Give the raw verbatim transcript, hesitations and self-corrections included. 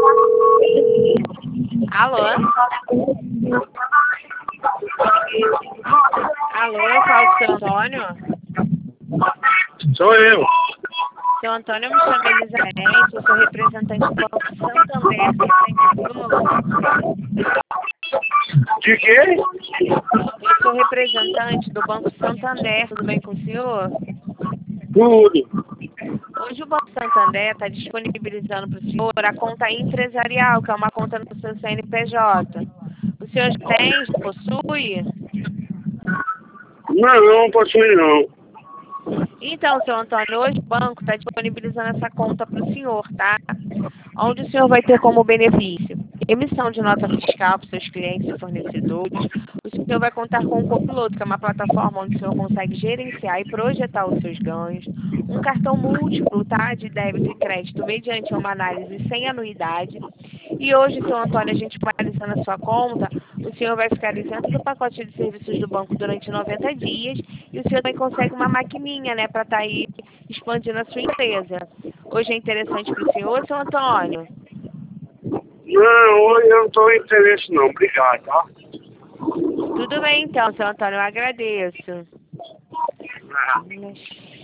Alô? Alô, eu falo com o seu Antônio? Sou eu. Seu Antônio, eu me chamo Elizabeth, eu sou representante do Banco Santander, tudo bem com o senhor? De quê? Eu sou representante do Banco Santander, tudo bem com o senhor? Tudo. Hoje o Banco Santander está disponibilizando para o senhor a conta empresarial, que é uma conta no seu C N P J. O senhor já tem, já possui? Não, não possui não. Então, seu Antônio, hoje o banco está disponibilizando essa conta para o senhor, tá? Onde o senhor vai ter como benefício emissão de nota fiscal para seus clientes e fornecedores. O senhor vai contar com o Copiloto, que é uma plataforma onde o senhor consegue gerenciar e projetar os seus ganhos. Um cartão múltiplo, tá? De débito e crédito, mediante uma análise sem anuidade. E hoje, seu Antônio, a gente analisando a sua conta, o senhor vai ficar isento do pacote de serviços do banco durante noventa dias e o senhor também consegue uma maquininha, né, para estar aí expandindo a sua empresa. Hoje é interessante para o senhor, seu Antônio? Não, hoje eu não estou em interesse não. Obrigado, tá? Tudo bem então, seu Antônio, eu agradeço. Ah.